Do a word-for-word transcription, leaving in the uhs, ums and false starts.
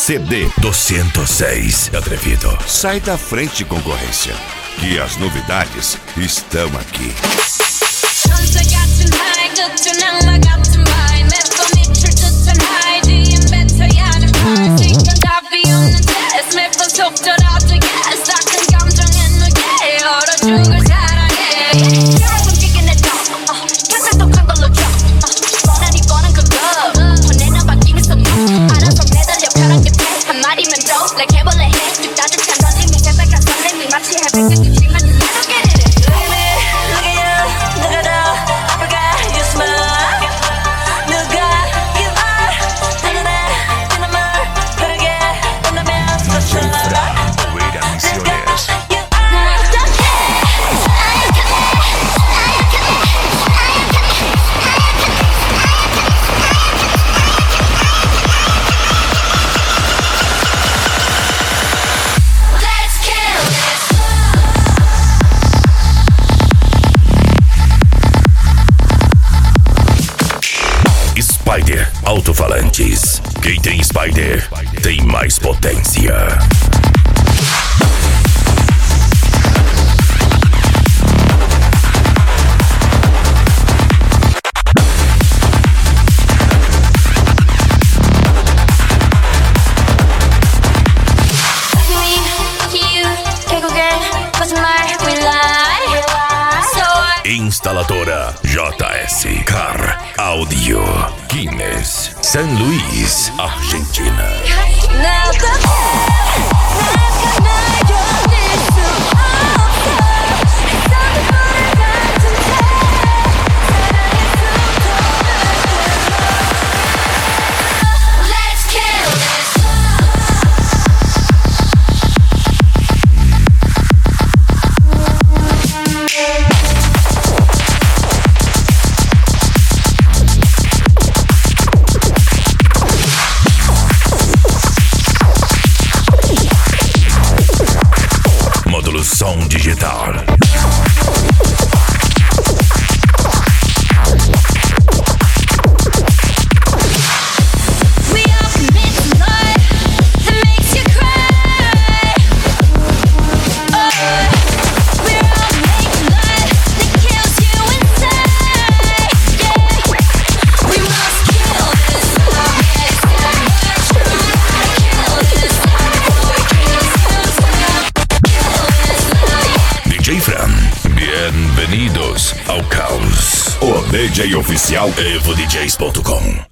C D do cento e seis. Atrevido. Sai da frente, concorrência, que as novidades estão aqui. Spider Alto-Falantes. Quem tem Spider tem mais potência. Instaladora J S Car Audio, Guinness, San Luis, Argentina. Som digital. Bem-vindos ao caos. O D J oficial evo d js ponto com.